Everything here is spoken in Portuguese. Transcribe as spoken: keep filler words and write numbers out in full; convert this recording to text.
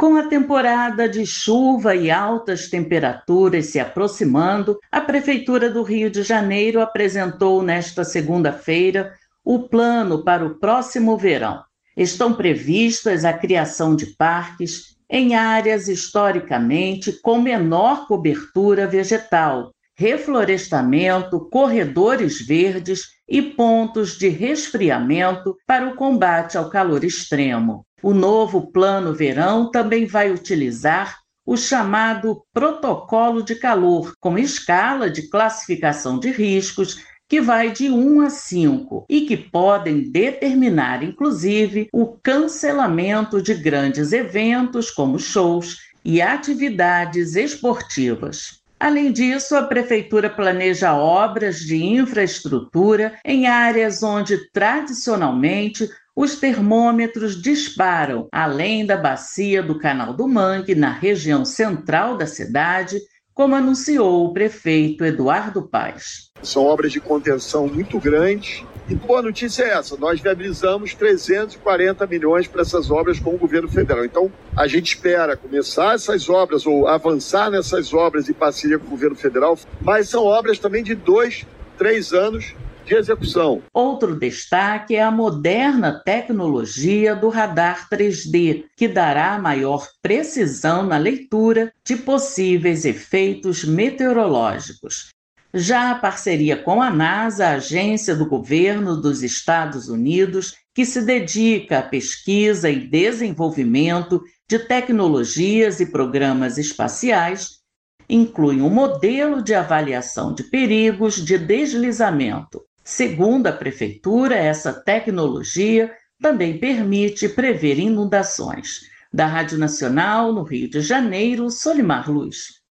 Com a temporada de chuva e altas temperaturas se aproximando, a Prefeitura do Rio de Janeiro apresentou nesta segunda-feira o plano para o próximo verão. Estão previstas a criação de parques em áreas historicamente com menor cobertura vegetal, reflorestamento, corredores verdes e pontos de resfriamento para o combate ao calor extremo. O novo Plano Verão também vai utilizar o chamado Protocolo de Calor, com escala de classificação de riscos que vai de um a cinco e que podem determinar, inclusive, o cancelamento de grandes eventos como shows e atividades esportivas. Além disso, a Prefeitura planeja obras de infraestrutura em áreas onde, tradicionalmente, os termômetros disparam, além da bacia do Canal do Mangue, na região central da cidade, como anunciou o prefeito Eduardo Paes. São obras de contenção muito grandes. E boa notícia é essa, nós viabilizamos trezentos e quarenta milhões para essas obras com o governo federal. Então, a gente espera começar essas obras ou avançar nessas obras em parceria com o governo federal, mas são obras também de dois, três anos de execução. Outro destaque é a moderna tecnologia do radar três D, que dará maior precisão na leitura de possíveis efeitos meteorológicos. Já a parceria com a NASA, a agência do governo dos Estados Unidos, que se dedica à pesquisa e desenvolvimento de tecnologias e programas espaciais, inclui um modelo de avaliação de perigos de deslizamento. Segundo a Prefeitura, essa tecnologia também permite prever inundações. Da Rádio Nacional, no Rio de Janeiro, Solimar Luz.